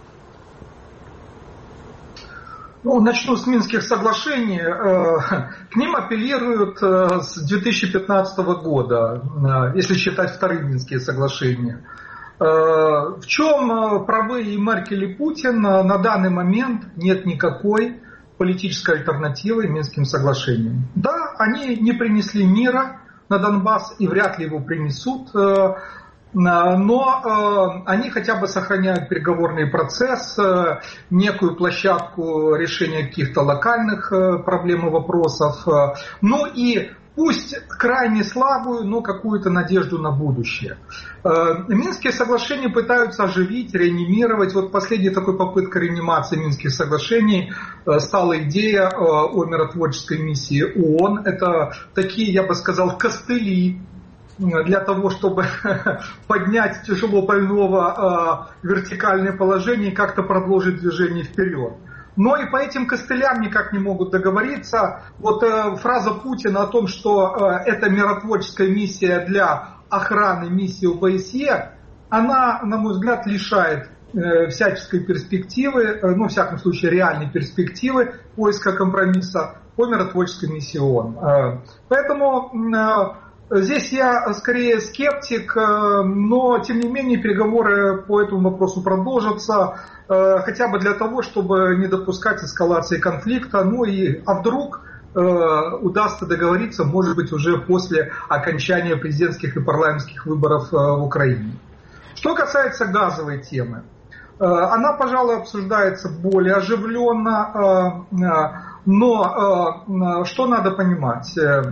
[SPEAKER 8] Ну, начну с Минских соглашений. К ним апеллируют с две тысячи пятнадцатого года, если считать вторые Минские соглашения. В чем правы и Меркель, и Путин? На данный момент нет никакой политической альтернативы Минским соглашениям. Да, они не принесли мира на Донбасс и вряд ли его принесут, но э, они хотя бы сохраняют переговорный процесс, э, некую площадку решения каких-то локальных э, проблем и вопросов, э, ну и пусть крайне слабую, но какую-то надежду на будущее. Э, Минские соглашения пытаются оживить, реанимировать. Вот последняя такой попытка реанимации Минских соглашений э, стала идея э, о миротворческой миссии ООН. Это такие, я бы сказал, костыли для того, чтобы поднять тяжело больного э, вертикальное положение и как-то продолжить движение вперед. Но и по этим костылям никак не могут договориться. Вот э, фраза Путина о том, что э, это миротворческая миссия для охраны миссии ОБСЕ, она, на мой взгляд, лишает э, всяческой перспективы, э, ну, в всяком случае, реальной перспективы поиска компромисса по миротворческой миссии ООН. Э, поэтому... Э, Здесь я скорее скептик, но тем не менее переговоры по этому вопросу продолжатся, хотя бы для того, чтобы не допускать эскалации конфликта. Ну и а вдруг удастся договориться, может быть, уже после окончания президентских и парламентских выборов в Украине. Что касается газовой темы, она, пожалуй, обсуждается более оживленно, но что надо понимать?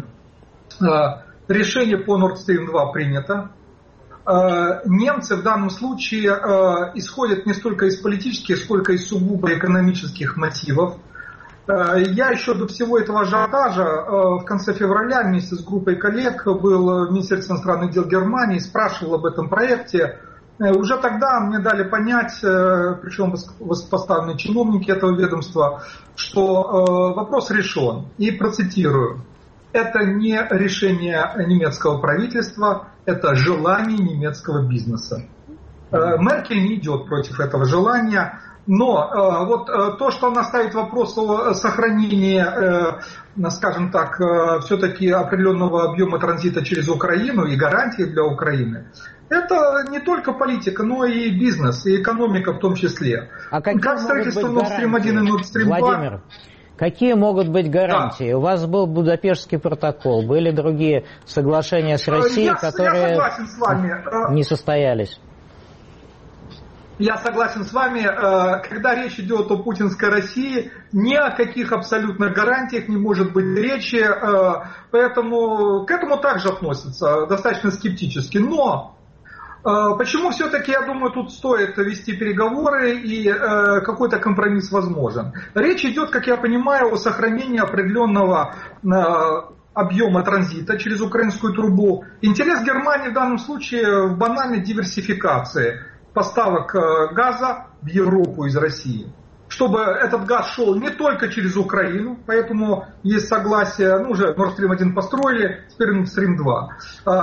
[SPEAKER 8] Решение по Nord Stream два принято. Немцы в данном случае исходят не столько из политических, сколько из сугубо экономических мотивов. Я еще до всего этого ажиотажа в конце февраля вместе с группой коллег был в Министерстве иностранных дел Германии, спрашивал об этом проекте. Уже тогда мне дали понять, причем высокопоставленные чиновники этого ведомства, что вопрос решен. И процитирую. Это не решение немецкого правительства, это желание немецкого бизнеса. Меркель не идет против этого желания, но вот то, что она ставит вопрос о сохранении, скажем так, все-таки определенного объема транзита через Украину и гарантии для Украины, это не только политика, но и бизнес, и экономика в том числе.
[SPEAKER 1] А как
[SPEAKER 8] строительство Nord Stream один и Nord Stream два...
[SPEAKER 1] Владимир, какие могут быть гарантии? Да. У вас был Будапештский протокол, были другие соглашения с Россией, я, которые
[SPEAKER 8] я согласен с вами.
[SPEAKER 1] Не состоялись.
[SPEAKER 8] Я согласен с вами, когда речь идет о путинской России, ни о каких абсолютно гарантиях не может быть речи, поэтому к этому также относятся достаточно скептически. Но почему все-таки, я думаю, тут стоит вести переговоры и какой-то компромисс возможен? Речь идет, как я понимаю, о сохранении определенного объема транзита через украинскую трубу. Интерес Германии в данном случае в банальной диверсификации поставок газа в Европу из России. Чтобы этот газ шел не только через Украину, поэтому есть согласие, ну уже Nord Stream один построили, теперь Nord Stream два.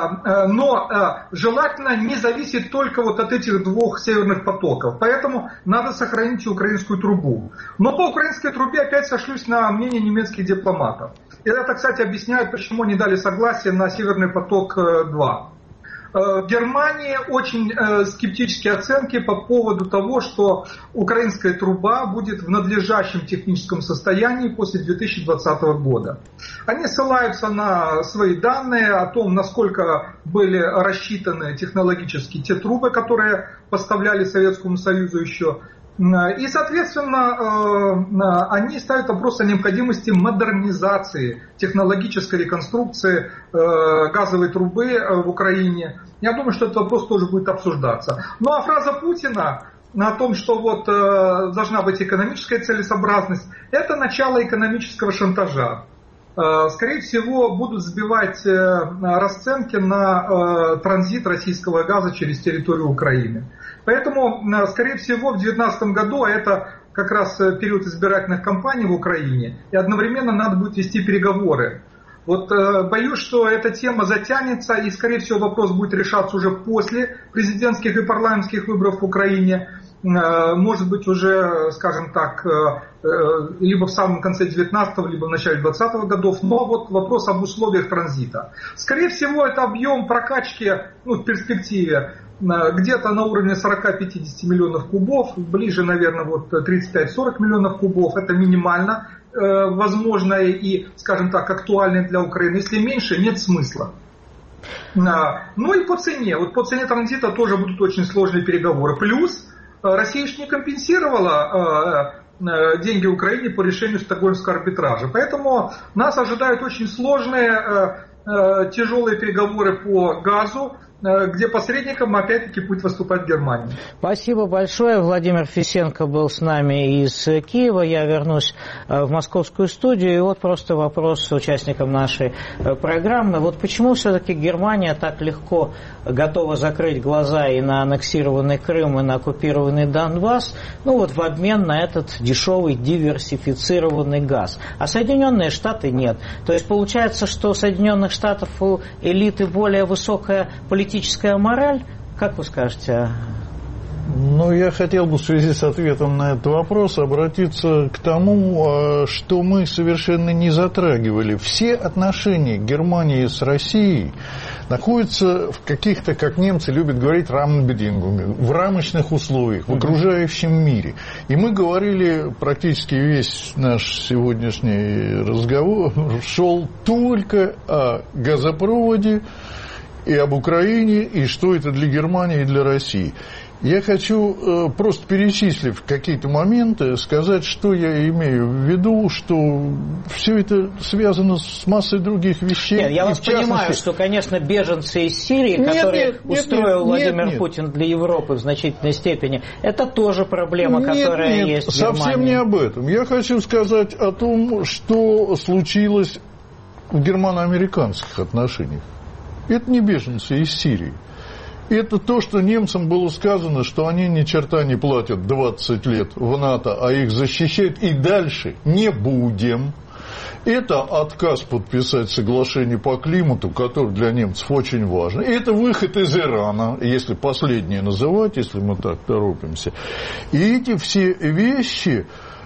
[SPEAKER 8] Но желательно не зависеть только вот от этих двух северных потоков, поэтому надо сохранить украинскую трубу. Но по украинской трубе опять сошлюсь на мнение немецких дипломатов. И это, кстати, объясняет, почему не дали согласие на Северный поток два. В Германии очень скептические оценки по поводу того, что украинская труба будет в надлежащем техническом состоянии после две тысячи двадцатого года. Они ссылаются на свои данные о том, насколько были рассчитаны технологически те трубы, которые поставляли Советскому Союзу еще. И, соответственно, они ставят вопрос о необходимости модернизации, технологической реконструкции газовой трубы в Украине. Я думаю, что этот вопрос тоже будет обсуждаться. Ну а фраза Путина о том, что вот должна быть экономическая целесообразность, это начало экономического шантажа. Скорее всего, будут сбивать расценки на транзит российского газа через территорию Украины. Поэтому, скорее всего, в две тысячи девятнадцатом году, а это как раз период избирательных кампаний в Украине, и одновременно надо будет вести переговоры. Вот боюсь, что эта тема затянется, и, скорее всего, вопрос будет решаться уже после президентских и парламентских выборов в Украине. Может быть, уже, скажем так, либо в самом конце девятнадцатого, либо в начале двадцатого годов, но вот вопрос об условиях транзита. Скорее всего, это объем прокачки, ну, в перспективе где-то на уровне сорок-пятьдесят миллионов кубов, ближе, наверное, вот тридцать пять-сорок миллионов кубов, это минимально э, возможное и, скажем так, актуальное для Украины. Если меньше, нет смысла. А, ну и по цене. Вот по цене транзита тоже будут очень сложные переговоры. Плюс Россия еще не компенсировала э, э, деньги Украине по решению Стокгольмского арбитража. Поэтому нас ожидают очень сложные, э, э, тяжелые переговоры по газу, где посредником опять-таки будет выступать Германия.
[SPEAKER 1] Спасибо большое. Владимир Фисенко был с нами из Киева. Я вернусь в московскую студию. И вот просто вопрос участникам нашей программы. Вот почему все-таки Германия так легко готова закрыть глаза и на аннексированный Крым, и на оккупированный Донбасс, ну вот в обмен на этот дешевый диверсифицированный газ. А Соединенные Штаты нет. То есть получается, что у Соединенных Штатов у элиты более высокая политическая Политическая мораль, как вы скажете?
[SPEAKER 3] Ну, я хотел бы в связи с ответом на этот вопрос обратиться к тому, что мы совершенно не затрагивали. Все отношения Германии с Россией находятся в каких-то, как немцы любят говорить, Rahmenbedingungen, в рамочных условиях, в окружающем мире. И мы говорили, практически весь наш сегодняшний разговор шел только о газопроводе, и об Украине, и что это для Германии и для России. Я хочу, э, просто перечислив какие-то моменты, сказать, что я имею в виду, что все это связано с массой других вещей.
[SPEAKER 1] Нет, я вас частности... понимаю, что, конечно, беженцы из Сирии, нет, которые нет, нет, устроил нет, Владимир нет, Путин для Европы в значительной степени, это тоже проблема, нет, которая
[SPEAKER 3] нет,
[SPEAKER 1] есть в Германии.
[SPEAKER 3] Совсем не об этом. Я хочу сказать о том, что случилось в германо-американских отношениях. Это не беженцы из Сирии. Это то, что немцам было сказано, что они ни черта не платят двадцать лет в НАТО, а их защищают и дальше не будем. Это отказ подписать соглашение по климату, которое для немцев очень важно. Это выход из Ирана, если последнее называть, если мы так торопимся. И эти все вещи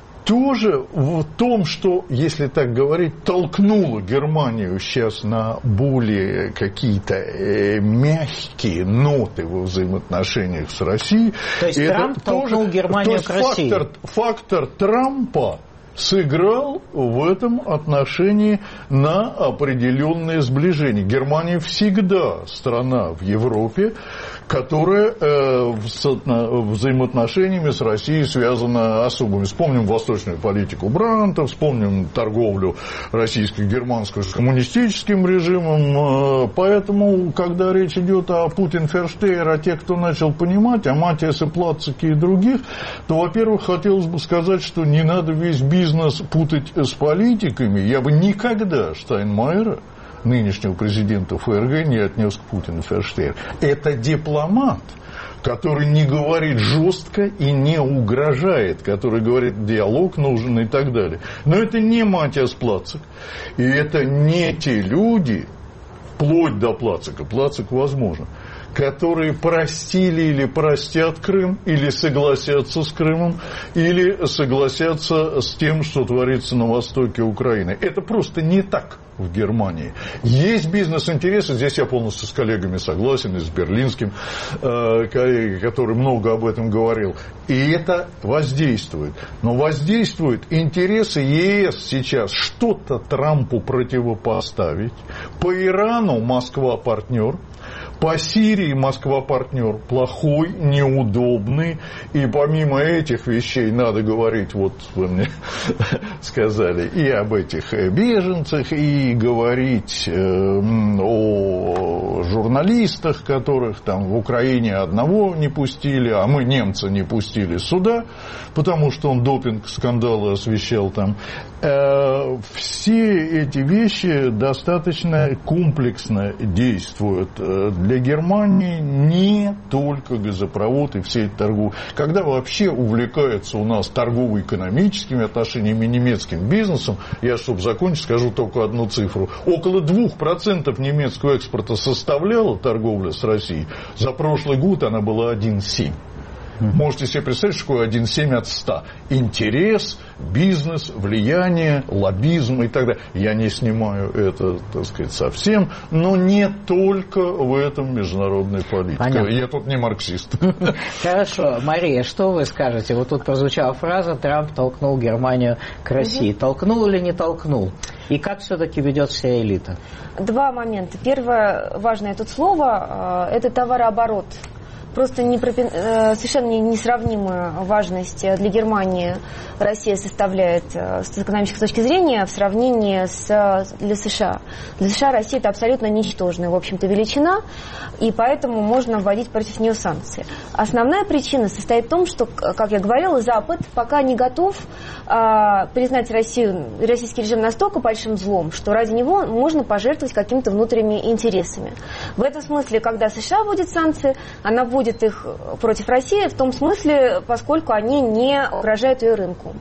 [SPEAKER 3] тоже в том, что, если так говорить, толкнуло Германию сейчас на более какие-то э, мягкие ноты во взаимоотношениях с Россией.
[SPEAKER 1] То есть
[SPEAKER 3] это
[SPEAKER 1] Трамп толкнул тоже, Германию к России.
[SPEAKER 3] Фактор, фактор Трампа сыграл в этом отношении на определенное сближение. Германия всегда страна в Европе, которая э, с взаимоотношениями с Россией связана особыми. Вспомним восточную политику Брандта, вспомним торговлю российско-германскую с коммунистическим режимом. Поэтому, когда речь идет о Путин-Ферштейр, о тех, кто начал понимать, о Матиасе, Платцике и других, то, во-первых, хотелось бы сказать, что не надо весь бизнес путать с политиками. Я бы никогда Штайнмайера, нынешнего президента ФРГ, не отнес к Путину Ферштейр. Это дипломат, который не говорит жестко и не угрожает, который говорит, диалог нужен и так далее. Но это не Матиас Платцик. И это не те люди, вплоть до Платцика, Платцик возможно, которые простили или простят Крым, или согласятся с Крымом, или согласятся с тем, что творится на востоке Украины. Это просто не так в Германии. Есть бизнес-интересы, здесь я полностью с коллегами согласен, и с берлинским э, коллегой, который много об этом говорил. И это воздействует. Но воздействуют интересы ЕС сейчас что-то Трампу противопоставить. По Ирану Москва партнер. По Сирии Москва партнер плохой, неудобный. И помимо этих вещей надо говорить, вот вы мне сказали, и об этих беженцах, и говорить о журналистах, которых там в Украине одного не пустили, а мы немца не пустили сюда, потому что он допинг-скандалы освещал там. Все эти вещи достаточно комплексно действуют для Германии, не только газопровод и все эти торговые. Когда вообще увлекаются у нас торгово-экономическими отношениями, немецким бизнесом, я, чтобы закончить, скажу только одну цифру. Около двух процентов немецкого экспорта составляла торговля с Россией. За прошлый год она была один целых семь десятых. Можете себе представить, что такое один целых семь десятых от ста. Интерес, бизнес, влияние, лоббизм и так далее. Я не снимаю это, так сказать, совсем, но не только в этом международной политике. Понятно. Я тут не марксист.
[SPEAKER 1] Хорошо. Мария, что вы скажете? Вот тут прозвучала фраза «Трамп толкнул Германию к России». Угу. Толкнул или не толкнул? И как все-таки ведет себя элита? Два момента. Первое важное тут слово – это товарооборот. Просто не, совершенно несравнимую важность для Германии Россия составляет с экономической точки зрения в сравнении с, для США. Для США Россия это абсолютно ничтожная, в общем-то, величина, и поэтому можно вводить против нее санкции. Основная причина состоит в том, что, как я говорила, Запад пока не готов а, признать Россию, российский режим настолько большим злом, что ради него можно пожертвовать какими-то внутренними интересами. В этом смысле, когда США вводит санкции, она вводит их против России в том смысле, поскольку они не угрожают ее рынку.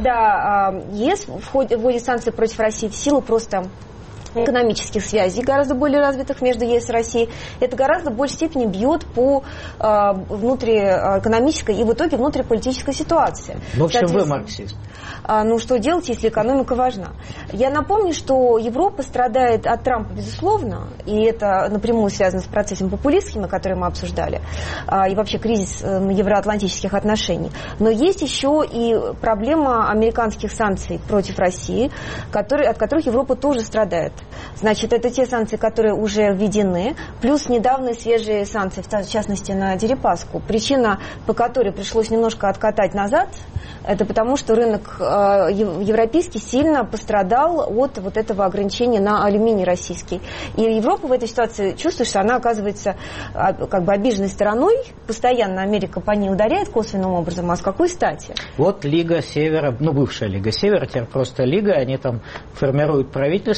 [SPEAKER 1] Когда э, ЕС вводит санкции против России в силу просто экономических связей, гораздо более развитых между ЕС и Россией, это гораздо в большей степени бьет по э, внутриэкономической и в итоге внутриполитической ситуации. В общем, вы марксист. А, ну, что делать, если экономика важна? Я напомню, что Европа страдает от Трампа, безусловно, и это напрямую связано с процессом популистским, который мы обсуждали, а, и вообще кризис евроатлантических отношений. Но есть еще и проблема американских санкций против России, которые, от которых Европа тоже страдает. Значит, это те санкции, которые уже введены, плюс недавние свежие санкции, в частности, на Дерипаску. Причина, по которой пришлось немножко откатать назад, это потому, что рынок э, европейский сильно пострадал от вот этого ограничения на алюминий российский. И Европа в этой ситуации чувствует, что она оказывается э, как бы обиженной стороной, постоянно Америка по ней ударяет косвенным образом, а с какой стати? Вот Лига Севера, ну бывшая Лига Севера, теперь просто Лига, они там формируют правительство и кричат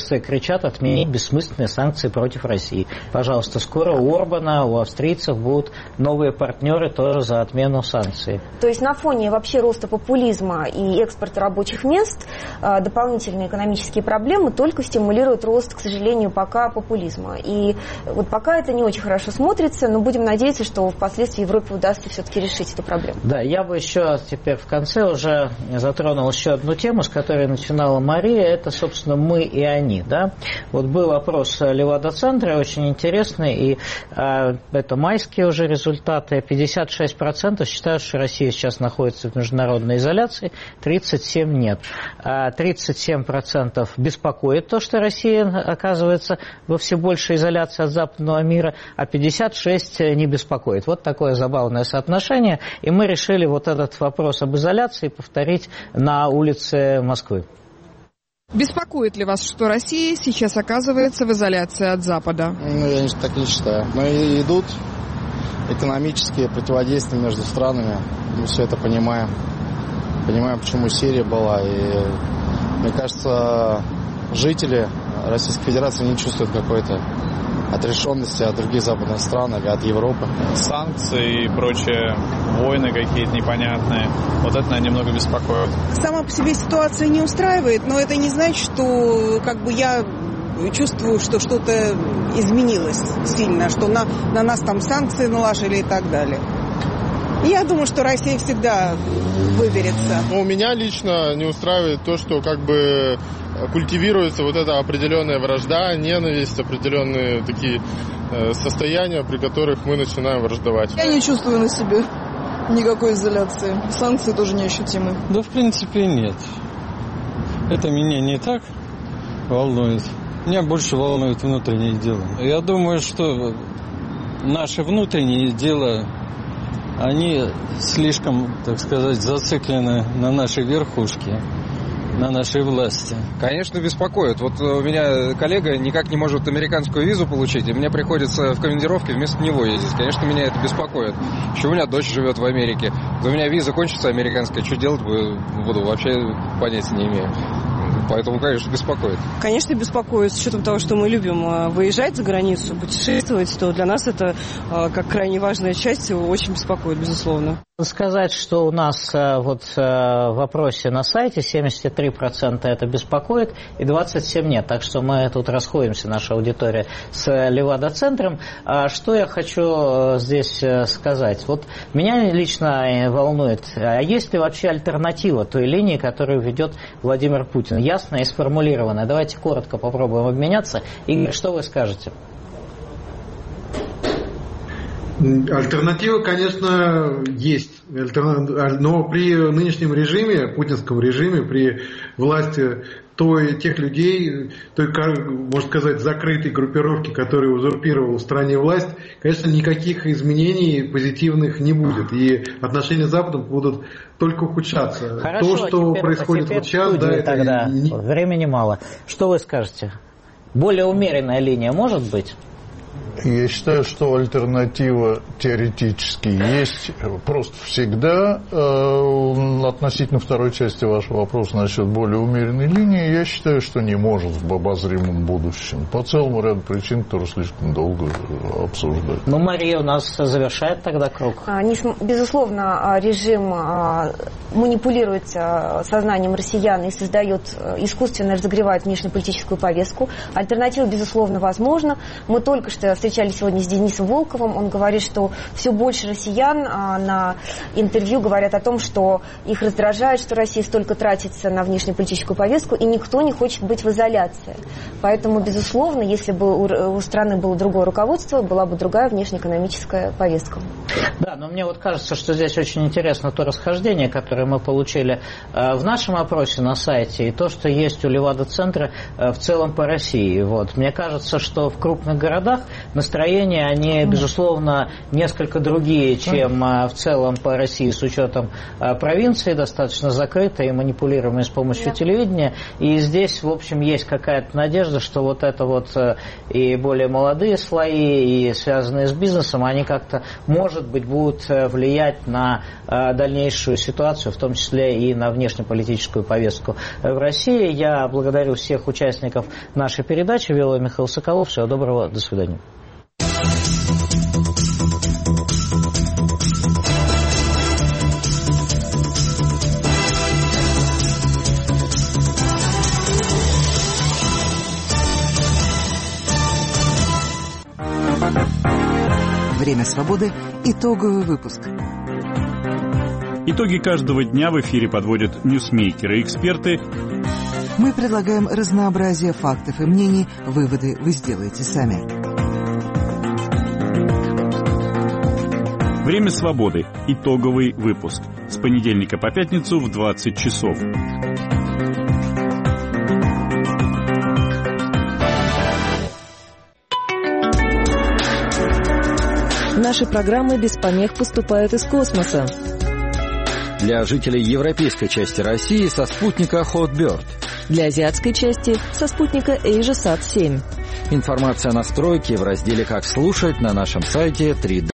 [SPEAKER 1] кричат отменить бессмысленные санкции против России. Пожалуйста, скоро у Орбана, у австрийцев будут новые партнеры тоже за отмену санкций.
[SPEAKER 2] То есть на фоне вообще роста популизма и экспорта рабочих мест дополнительные экономические проблемы только стимулируют рост, к сожалению, пока популизма. И вот пока это не очень хорошо смотрится, но будем надеяться, что впоследствии Европе удастся все-таки решить эту проблему.
[SPEAKER 1] Да, я бы еще теперь в конце уже затронул еще одну тему, с которой начинала Мария, это, собственно, мы и они. Да? Вот был опрос Левада-центра, очень интересный, и э, это майские уже результаты. пятьдесят шесть процентов считают, что Россия сейчас находится в международной изоляции, тридцать семь процентов нет. А тридцать семь процентов беспокоит то, что Россия оказывается во все большей изоляции от западного мира, а пятьдесят шесть процентов не беспокоит. Вот такое забавное соотношение, и мы решили вот этот вопрос об изоляции повторить на улице Москвы.
[SPEAKER 9] Беспокоит ли вас, что Россия сейчас оказывается в изоляции от Запада?
[SPEAKER 10] Ну, я так не считаю. Но и идут экономические противодействия между странами. Мы все это понимаем. Понимаем, почему Сирия была. И, мне кажется, жители Российской Федерации не чувствуют какой-то отрешенности от других западных стран или от Европы.
[SPEAKER 11] Санкции и прочие войны какие-то непонятные. Вот это, наверное, немного беспокоит.
[SPEAKER 9] Сама по себе ситуация не устраивает, но это не значит, что как бы я чувствую, что что-то изменилось сильно, что на, на нас там санкции наложили и так далее. Я думаю, что Россия всегда выберется.
[SPEAKER 12] У меня лично не устраивает то, что как бы культивируется вот эта определенная вражда, ненависть, определенные такие состояния, при которых мы начинаем враждовать.
[SPEAKER 13] Я не чувствую на себе никакой изоляции. Санкции тоже неощутимы.
[SPEAKER 14] Да, в принципе, нет. Это меня не так волнует. Меня больше волнует внутренние дела. Я думаю, что наши внутренние дела, они слишком, так сказать, зациклены на нашей верхушке, на нашей власти.
[SPEAKER 15] Конечно, беспокоит. Вот у меня коллега никак не может американскую визу получить, и мне приходится в командировке вместо него ездить. Конечно, меня это беспокоит. Еще у меня дочь живет в Америке. У меня виза кончится американская, что делать буду, вообще понятия не имею. Поэтому, конечно, беспокоит.
[SPEAKER 13] Конечно, беспокоит. С учетом того, что мы любим выезжать за границу, путешествовать, то для нас это, как крайне важная часть, очень беспокоит, безусловно.
[SPEAKER 1] Сказать, что у нас вот в вопросе на сайте семьдесят три процента это беспокоит и двадцать семь процентов нет. Так что мы тут расходимся, наша аудитория, с Левада-центром. Что я хочу здесь сказать? Вот меня лично волнует, а есть ли вообще альтернатива той линии, которую ведет Владимир Путин? Ясная и сформулированная. Давайте коротко попробуем обменяться. Игорь, что вы скажете?
[SPEAKER 6] Альтернатива, конечно, есть. Но при нынешнем режиме, путинском режиме, при власти той, тех людей, той, можно сказать, закрытой группировки, которая узурпировала в стране власть, конечно, никаких изменений позитивных не будет. И отношения с Западом будут только ухудшаться.
[SPEAKER 1] Хорошо,
[SPEAKER 6] то, что
[SPEAKER 1] теперь,
[SPEAKER 6] происходит
[SPEAKER 1] теперь
[SPEAKER 6] вот сейчас, да, это
[SPEAKER 1] тогда
[SPEAKER 6] не...
[SPEAKER 1] времени мало. Что вы скажете? Более умеренная линия может быть?
[SPEAKER 3] Я считаю, что альтернатива теоретически есть просто всегда. Относительно второй части вашего вопроса насчет более умеренной линии, я считаю, что не может в обозримом будущем. По целому ряду причин, которые слишком долго обсуждать.
[SPEAKER 1] Ну, Мария у нас завершает тогда круг.
[SPEAKER 2] Безусловно, режим манипулирует сознанием россиян и создает, искусственно разогревает внешнеполитическую повестку. Альтернатива, безусловно, возможна. Мы только что встречались сегодня с Денисом Волковым. Он говорит, что все больше россиян на интервью говорят о том, что их раздражает, что Россия столько тратится на внешнеполитическую повестку, и никто не хочет быть в изоляции. Поэтому, безусловно, если бы у страны было другое руководство, была бы другая внешнеэкономическая повестка.
[SPEAKER 1] Да, но мне вот кажется, что здесь очень интересно то расхождение, которое мы получили в нашем опросе на сайте, и то, что есть у Левада-центра в целом по России. Вот. Мне кажется, что в крупных городах настроения, они, безусловно, несколько другие, чем в целом по России, с учетом провинции, достаточно закрытой и манипулируемой с помощью телевидения. И здесь, в общем, есть какая-то надежда, что вот это вот и более молодые слои, и связанные с бизнесом, они как-то, может быть, будут влиять на дальнейшую ситуацию, в том числе и на внешнеполитическую повестку в России. Я благодарю всех участников нашей передачи. Вел ее Михаил Соколов. Всего доброго. До свидания.
[SPEAKER 16] Время свободы. Итоговый выпуск.
[SPEAKER 17] Итоги каждого дня в эфире подводят ньюсмейкеры и эксперты.
[SPEAKER 16] Мы предлагаем разнообразие фактов и мнений. Выводы вы сделаете сами.
[SPEAKER 17] Время свободы. Итоговый выпуск. С понедельника по пятницу в двадцать часов.
[SPEAKER 18] Наши программы без помех поступают из космоса.
[SPEAKER 19] Для жителей европейской части России со спутника Hotbird.
[SPEAKER 18] Для азиатской части со спутника AsiaSat семь.
[SPEAKER 19] Информация о настройке в разделе «Как слушать» на нашем сайте три